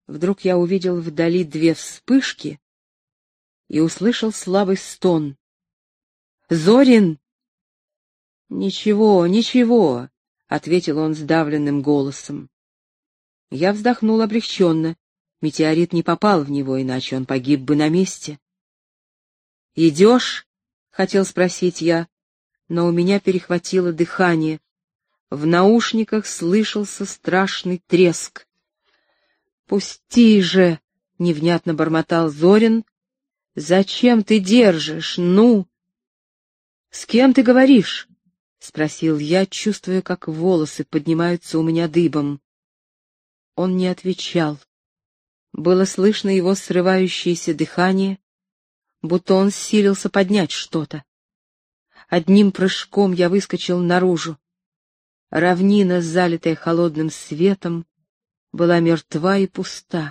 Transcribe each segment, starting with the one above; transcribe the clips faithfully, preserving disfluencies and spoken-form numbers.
Вдруг я увидел вдали две вспышки и услышал слабый стон. «Зорин!» «Ничего, ничего», — ответил он сдавленным голосом. Я вздохнул облегченно. Метеорит не попал в него, иначе он погиб бы на месте. «Идешь?» — хотел спросить я, но у меня перехватило дыхание. В наушниках слышался страшный треск. «Пусти же!» — невнятно бормотал Зорин. «Зачем ты держишь? Ну!» «С кем ты говоришь?» — спросил я, чувствуя, как волосы поднимаются у меня дыбом. Он не отвечал. Было слышно его срывающееся дыхание, будто он силился поднять что-то. Одним прыжком я выскочил наружу. Равнина, залитая холодным светом, была мертва и пуста.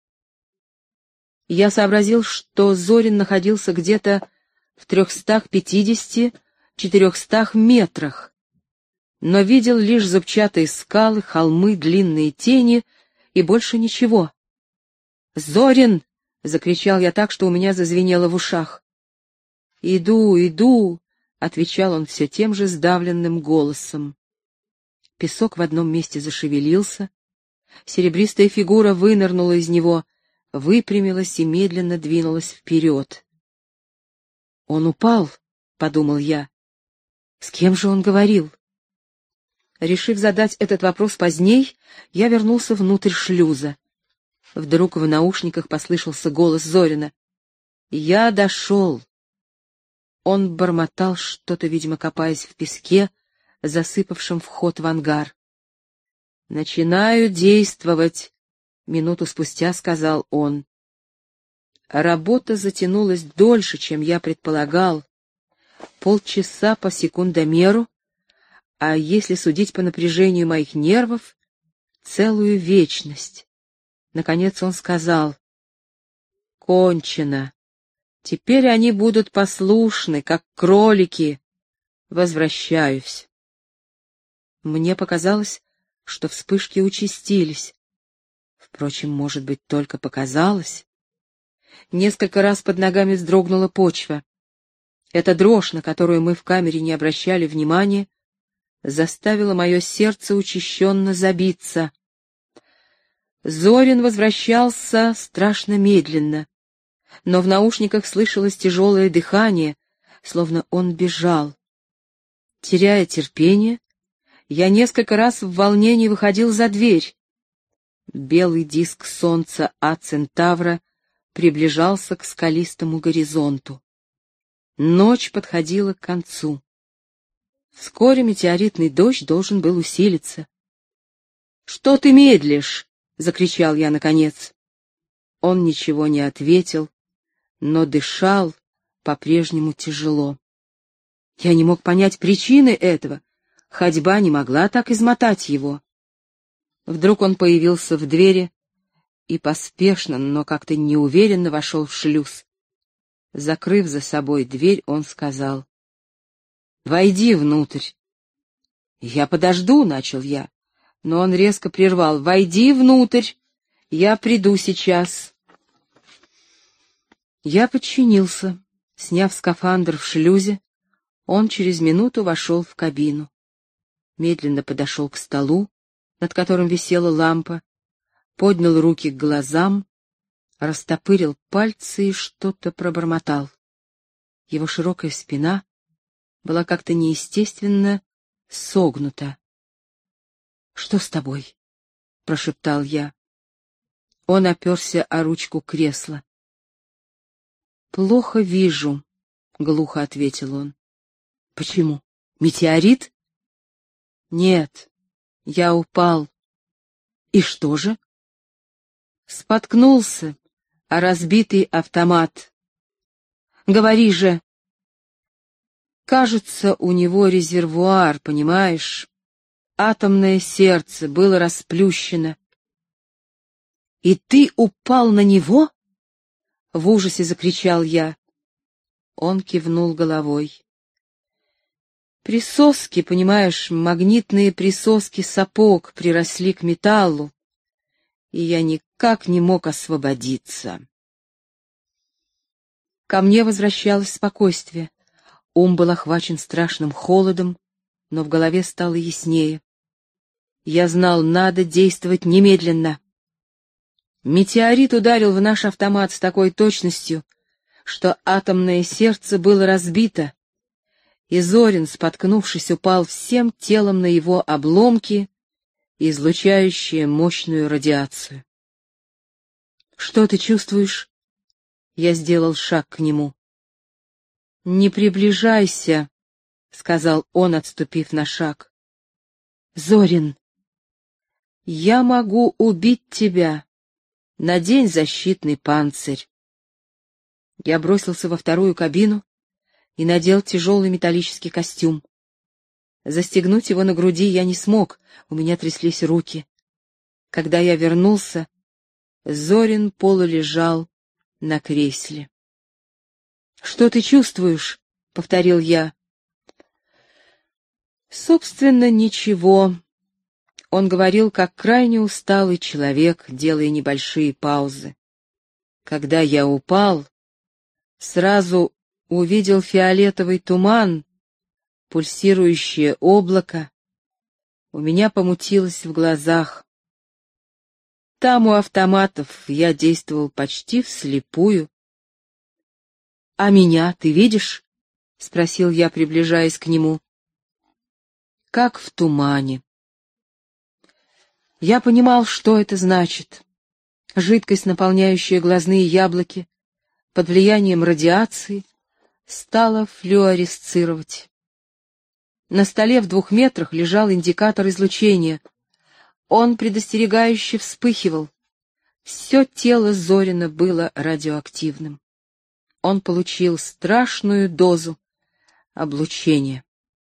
Я сообразил, что Зорин находился где-то в трехстах пятидесяти четырехстах метрах, но видел лишь зубчатые скалы, холмы, длинные тени и больше ничего. «Зорин!» — закричал я так, что у меня зазвенело в ушах. «Иду, иду!» — отвечал он все тем же сдавленным голосом. Песок в одном месте зашевелился, серебристая фигура вынырнула из него, выпрямилась и медленно двинулась вперед. «Он упал», — подумал я. «С кем же он говорил?» Решив задать этот вопрос поздней, я вернулся внутрь шлюза. Вдруг в наушниках послышался голос Зорина. «Я дошел». Он бормотал что-то, видимо, копаясь в песке, засыпавшем вход в ангар. «Начинаю действовать», — минуту спустя сказал он. Работа затянулась дольше, чем я предполагал. Полчаса по секундомеру, а если судить по напряжению моих нервов, целую вечность. Наконец он сказал: «Кончено. Теперь они будут послушны, как кролики. Возвращаюсь». Мне показалось, что вспышки участились. Впрочем, может быть, только показалось. Несколько раз под ногами вздрогнула почва. Эта дрожь, на которую мы в камере не обращали внимания, заставила мое сердце учащенно забиться. Зорин возвращался страшно медленно, но в наушниках слышалось тяжелое дыхание, словно он бежал. Теряя терпение, я несколько раз в волнении выходил за дверь. Белый диск солнца А-Центавра приближался к скалистому горизонту. Ночь подходила к концу. Вскоре метеоритный дождь должен был усилиться. «Что ты медлишь?» — закричал я наконец. Он ничего не ответил, но дышал по-прежнему тяжело. Я не мог понять причины этого. Ходьба не могла так измотать его. Вдруг он появился в двери и поспешно, но как-то неуверенно вошел в шлюз. Закрыв за собой дверь, он сказал: «Войди внутрь». «Я подожду», — начал я, но он резко прервал: «Войди внутрь, я приду сейчас». Я подчинился. Сняв скафандр в шлюзе, он через минуту вошел в кабину. Медленно подошел к столу, над которым висела лампа, поднял руки к глазам, растопырил пальцы и что-то пробормотал. Его широкая спина была как-то неестественно согнута. «Что с тобой?» — прошептал я. Он оперся о ручку кресла. «Плохо вижу», — глухо ответил он. «Почему? Метеорит?» «Нет, я упал». «И что же?» «Споткнулся о разбитый автомат». «Говори же». «Кажется, у него резервуар, понимаешь? Атомное сердце было расплющено». «И ты упал на него?» — в ужасе закричал я. Он кивнул головой. Присоски, понимаешь, магнитные присоски сапог приросли к металлу, и я никак не мог освободиться. Ко мне возвращалось спокойствие. Ум был охвачен страшным холодом, но в голове стало яснее. Я знал, надо действовать немедленно. Метеорит ударил в наш автомат с такой точностью, что атомное сердце было разбито, и Зорин, споткнувшись, упал всем телом на его обломки, излучающие мощную радиацию. «Что ты чувствуешь?» Я сделал шаг к нему. «Не приближайся», — сказал он, отступив на шаг. «Зорин, я могу убить тебя. Надень защитный панцирь». Я бросился во вторую кабину и надел тяжелый металлический костюм. Застегнуть его на груди я не смог, у меня тряслись руки. Когда я вернулся, Зорин полулежал на кресле. «Что ты чувствуешь?» — повторил я. «Собственно, ничего». Он говорил, как крайне усталый человек, делая небольшие паузы. Когда я упал, сразу увидел фиолетовый туман, пульсирующее облако. У меня помутилось в глазах. Там у автоматов я действовал почти вслепую. — А меня ты видишь? — спросил я, приближаясь к нему. — Как в тумане. Я понимал, что это значит. Жидкость, наполняющая глазные яблоки, под влиянием радиации, стала флуоресцировать. На столе в двух метрах лежал индикатор излучения. Он предостерегающе вспыхивал. Все тело Зорина было радиоактивным. Он получил страшную дозу облучения.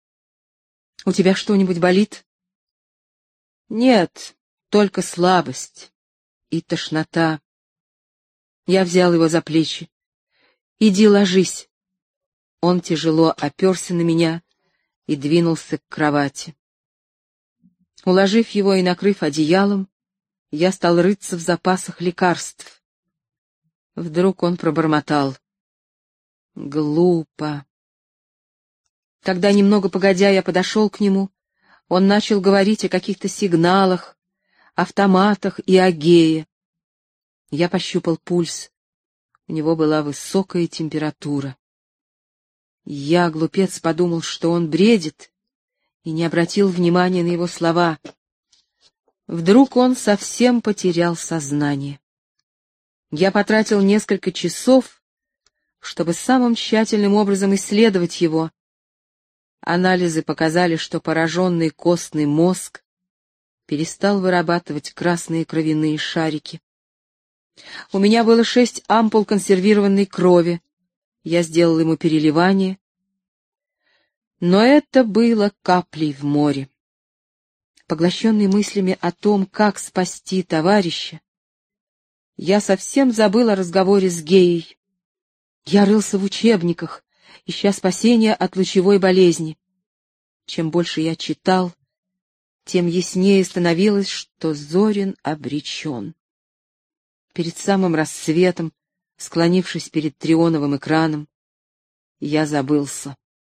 — У тебя что-нибудь болит? — Нет, только слабость и тошнота. Я взял его за плечи. — Иди ложись. Он тяжело оперся на меня и двинулся к кровати. Уложив его и накрыв одеялом, я стал рыться в запасах лекарств. Вдруг он пробормотал: «Глупо». Когда немного погодя я подошел к нему, он начал говорить о каких-то сигналах, автоматах и агее. Я пощупал пульс. У него была высокая температура. Я, глупец, подумал, что он бредит, и не обратил внимания на его слова. Вдруг он совсем потерял сознание. Я потратил несколько часов, чтобы самым тщательным образом исследовать его. Анализы показали, что пораженный костный мозг перестал вырабатывать красные кровяные шарики. У меня было шесть ампул консервированной крови. Я сделал ему переливание. Но это было каплей в море. Поглощенный мыслями о том, как спасти товарища, я совсем забыл о разговоре с Геей. Я рылся в учебниках, ища спасения от лучевой болезни. Чем больше я читал, тем яснее становилось, что Зорин обречен. Перед самым рассветом, склонившись перед трионовым экраном, я забылся.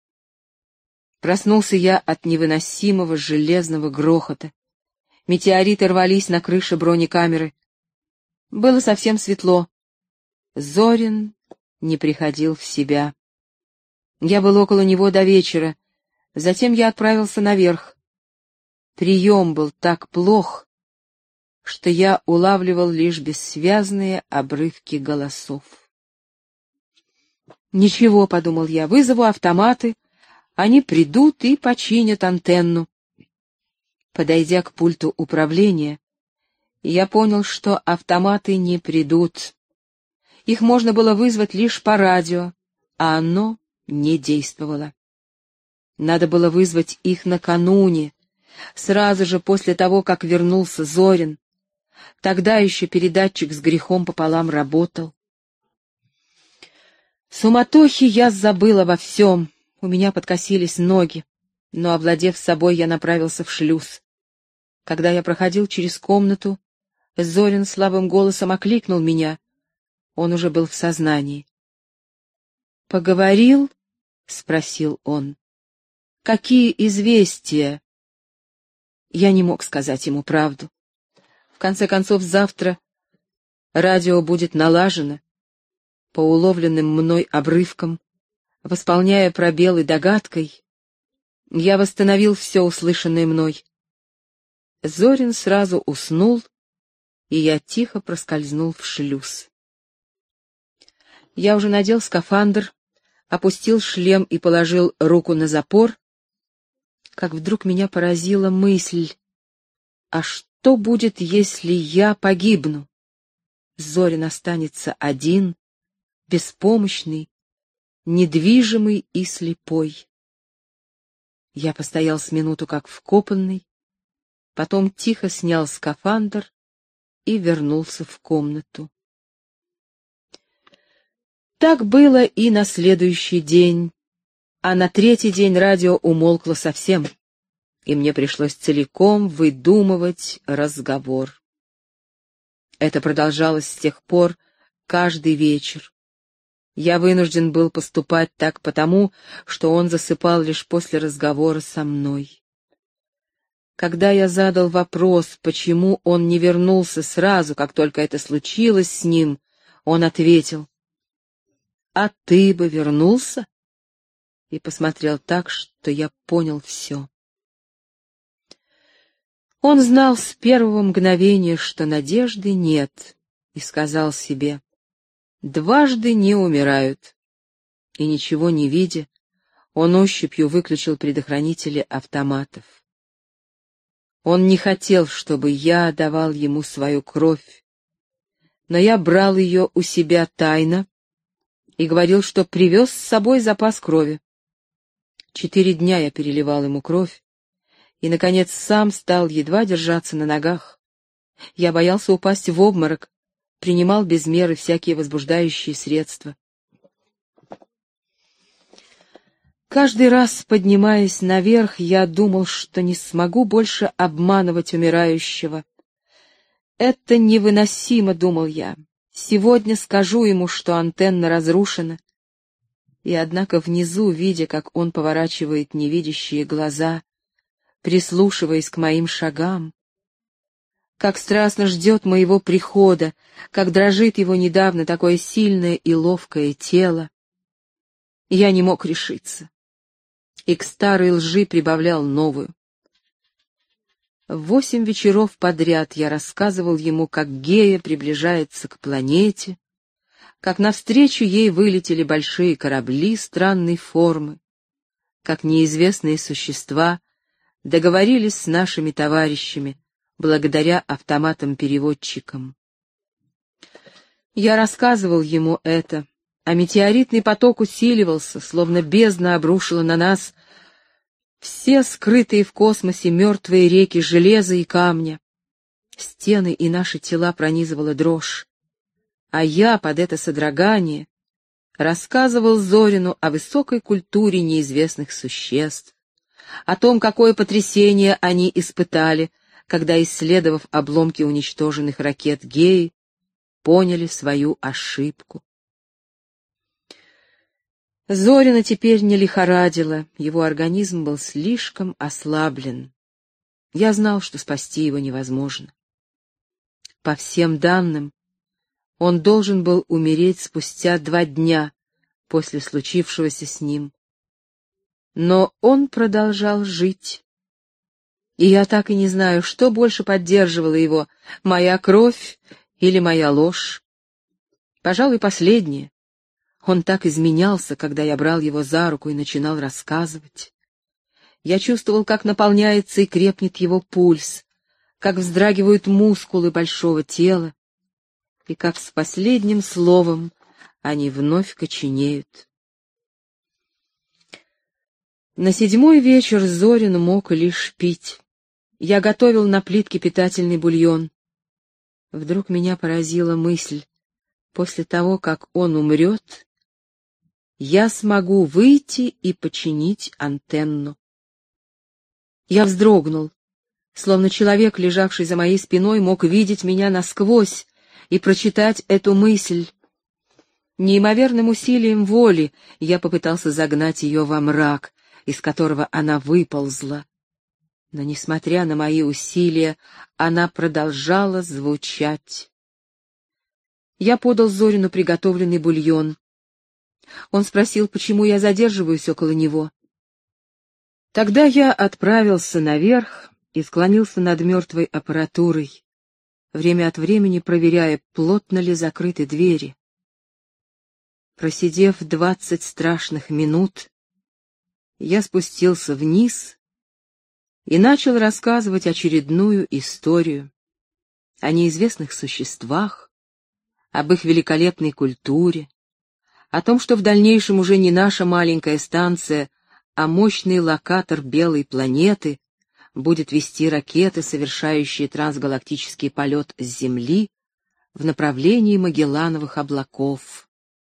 Проснулся я от невыносимого железного грохота. Метеориты рвались на крыше бронекамеры. Было совсем светло. Зорин не приходил в себя. Я был около него до вечера. Затем я отправился наверх. Прием был так плох, что я улавливал лишь бессвязные обрывки голосов. «Ничего», — подумал я, — «вызову автоматы, они придут и починят антенну». Подойдя к пульту управления, я понял, что автоматы не придут. Их можно было вызвать лишь по радио, а оно не действовало. Надо было вызвать их накануне, сразу же после того, как вернулся Зорин. Тогда еще передатчик с грехом пополам работал. В суматохе я забыл обо всем, у меня подкосились ноги, но, овладев собой, я направился в шлюз. Когда я проходил через комнату, Зорин слабым голосом окликнул меня. Он уже был в сознании. «Поговорил?» — спросил он. «Какие известия?» Я не мог сказать ему правду. В конце концов, завтра радио будет налажено. По уловленным мной обрывкам, восполняя пробелы догадкой, я восстановил все услышанное мной. Зорин сразу уснул, и я тихо проскользнул в шлюз. Я уже надел скафандр, опустил шлем и положил руку на запор, как вдруг меня поразила мысль: а что будет, если я погибну? Зорин останется один, беспомощный, недвижимый и слепой. Я постоял с минуту как вкопанный, потом тихо снял скафандр и вернулся в комнату. Так было и на следующий день, а на третий день радио умолкло совсем, и мне пришлось целиком выдумывать разговор. Это продолжалось с тех пор каждый вечер. Я вынужден был поступать так потому, что он засыпал лишь после разговора со мной. Когда я задал вопрос, почему он не вернулся сразу, как только это случилось с ним, он ответил: «А ты бы вернулся?» И посмотрел так, что я понял все. Он знал с первого мгновения, что надежды нет, и сказал себе: «Дважды не умирают». И ничего не видя, он ощупью выключил предохранители автоматов. Он не хотел, чтобы я давал ему свою кровь, но я брал ее у себя тайно и говорил, что привез с собой запас крови. Четыре дня я переливал ему кровь, и, наконец, сам стал едва держаться на ногах. Я боялся упасть в обморок, принимал без меры всякие возбуждающие средства. Каждый раз, поднимаясь наверх, я думал, что не смогу больше обманывать умирающего. «Это невыносимо», — думал я. «Сегодня скажу ему, что антенна разрушена». И однако внизу, видя, как он поворачивает невидящие глаза, прислушиваясь к моим шагам, как страстно ждет моего прихода, как дрожит его недавно такое сильное и ловкое тело, я не мог решиться, и к старой лжи прибавлял новую. Восемь вечеров подряд я рассказывал ему, как Гея приближается к планете, как навстречу ей вылетели большие корабли странной формы, как неизвестные существа договорились с нашими товарищами благодаря автоматам-переводчикам. Я рассказывал ему это, а метеоритный поток усиливался, словно бездна обрушила на нас все скрытые в космосе мертвые реки железа и камня. Стены и наши тела пронизывала дрожь, а я под это содрогание рассказывал Зорину о высокой культуре неизвестных существ, о том, какое потрясение они испытали, когда, исследовав обломки уничтоженных ракет Геи, поняли свою ошибку. Зорина теперь не лихорадило, его организм был слишком ослаблен. Я знал, что спасти его невозможно. По всем данным, он должен был умереть спустя два дня после случившегося с ним. Но он продолжал жить. И я так и не знаю, что больше поддерживало его, моя кровь или моя ложь. Пожалуй, последнее. Он так изменялся, когда я брал его за руку и начинал рассказывать. Я чувствовал, как наполняется и крепнет его пульс, как вздрагивают мускулы большого тела, и как с последним словом они вновь коченеют. На седьмой вечер Зорин мог лишь пить. Я готовил на плитке питательный бульон. Вдруг меня поразила мысль: после того, как он умрет, я смогу выйти и починить антенну. Я вздрогнул, словно человек, лежавший за моей спиной, мог видеть меня насквозь и прочитать эту мысль. Неимоверным усилием воли я попытался загнать ее во мрак, из которого она выползла. Но, несмотря на мои усилия, она продолжала звучать. Я подал Зорину приготовленный бульон. Он спросил, почему я задерживаюсь около него. Тогда я отправился наверх и склонился над мертвой аппаратурой, время от времени проверяя, плотно ли закрыты двери. Просидев двадцать страшных минут, я спустился вниз и начал рассказывать очередную историю о неизвестных существах, об их великолепной культуре, о том, что в дальнейшем уже не наша маленькая станция, а мощный локатор белой планеты будет вести ракеты, совершающие трансгалактический полет с Земли в направлении Магеллановых облаков.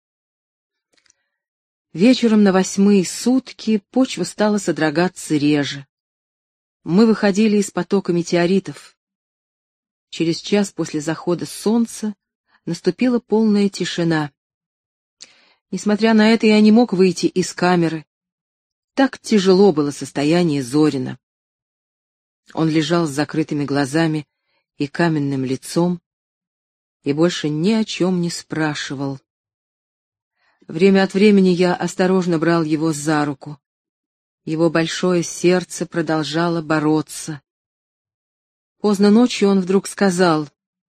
Вечером на восьмые сутки почва стала содрогаться реже. Мы выходили из потока метеоритов. Через час после захода солнца наступила полная тишина. Несмотря на это, я не мог выйти из камеры. Так тяжело было состояние Зорина. Он лежал с закрытыми глазами и каменным лицом и больше ни о чем не спрашивал. Время от времени я осторожно брал его за руку. Его большое сердце продолжало бороться. Поздно ночью он вдруг сказал: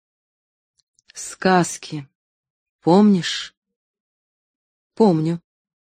«Сказки. Помнишь?» «Помню.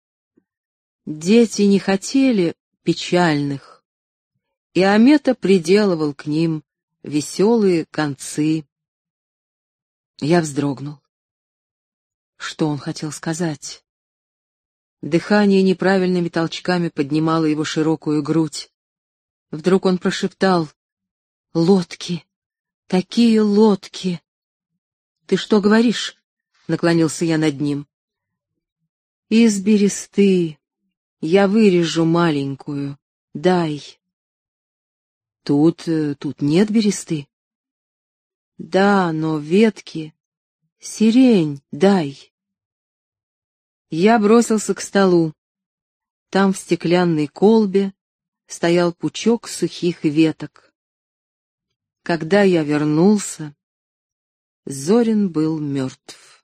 Дети не хотели печальных, и Амета приделывал к ним веселые концы». Я вздрогнул. Что он хотел сказать? Дыхание неправильными толчками поднимало его широкую грудь. Вдруг он прошептал: «Лодки! Такие лодки!» «Ты что говоришь?» — наклонился я над ним. «Из бересты. Я вырежу маленькую. Дай». «Тут... тут нет бересты». «Да, но ветки. Сирень дай». Я бросился к столу. Там в стеклянной колбе стоял пучок сухих веток. Когда я вернулся, Зорин был мертв.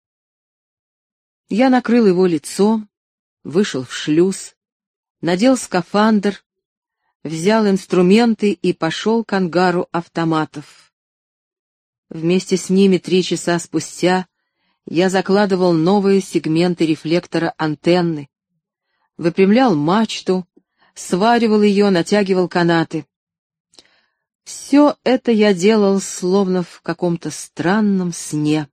Я накрыл его лицо, вышел в шлюз, надел скафандр, взял инструменты и пошел к ангару автоматов. Вместе с ними три часа спустя я закладывал новые сегменты рефлектора антенны, выпрямлял мачту, сваривал ее, натягивал канаты. Все это я делал словно в каком-то странном сне.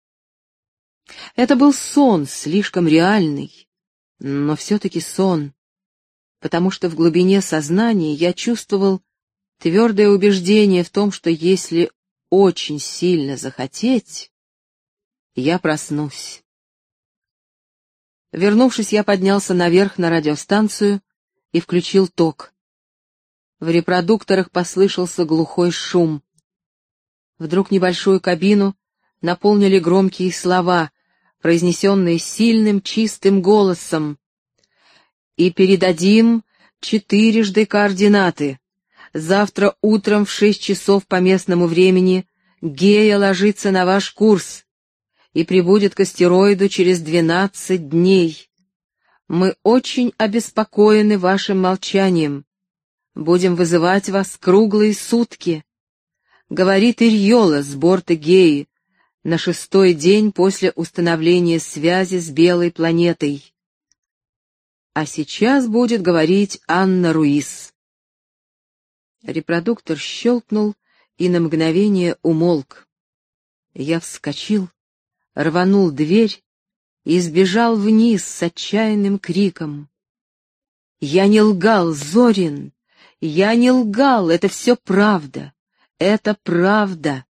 Это был сон, слишком реальный, но все-таки сон, потому что в глубине сознания я чувствовал твердое убеждение в том, что если очень сильно захотеть, я проснусь. Вернувшись, я поднялся наверх на радиостанцию и включил ток. В репродукторах послышался глухой шум. Вдруг небольшую кабину наполнили громкие слова, произнесенные сильным чистым голосом. «И передадим четырежды координаты. Завтра утром в шесть часов по местному времени Гея ложится на ваш курс и прибудет к астероиду через двенадцать дней. Мы очень обеспокоены вашим молчанием. Будем вызывать вас круглые сутки. Говорит Ирьола с борта Геи на шестой день после установления связи с белой планетой. А сейчас будет говорить Анна Руис». Репродуктор щелкнул и на мгновение умолк. Я вскочил, рванул дверь и сбежал вниз с отчаянным криком. «Я не лгал, Зорин! Я не лгал! Это все правда! Это правда!»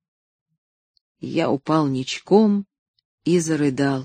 Я упал ничком и зарыдал.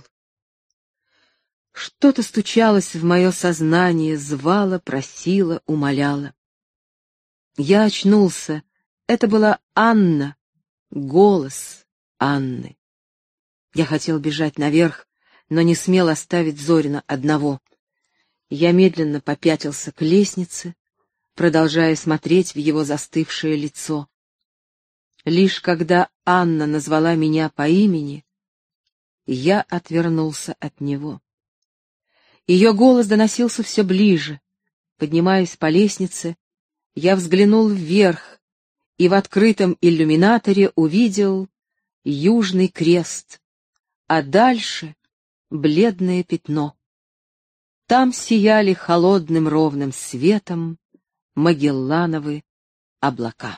Что-то стучалось в мое сознание, звало, просило, умоляло. Я очнулся Это была Анна, голос Анны. Я хотел бежать наверх, но не смел оставить Зорина одного. Я медленно попятился к лестнице, продолжая смотреть в его застывшее лицо. Лишь когда Анна назвала меня по имени, я отвернулся от него. Ее голос доносился все ближе. Поднимаясь по лестнице, я взглянул вверх и в открытом иллюминаторе увидел Южный Крест, а дальше — бледное пятно. Там сияли холодным ровным светом Магеллановы облака.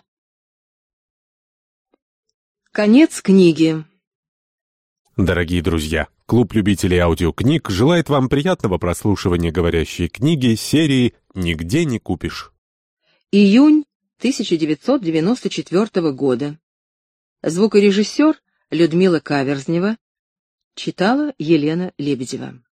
Конец книги. Дорогие друзья, клуб любителей аудиокниг желает вам приятного прослушивания говорящей книги серии «Нигде не купишь». Июнь тысяча девятьсот девяносто четвёртого года. Звукорежиссер Людмила Каверзнева. Читала Елена Лебедева.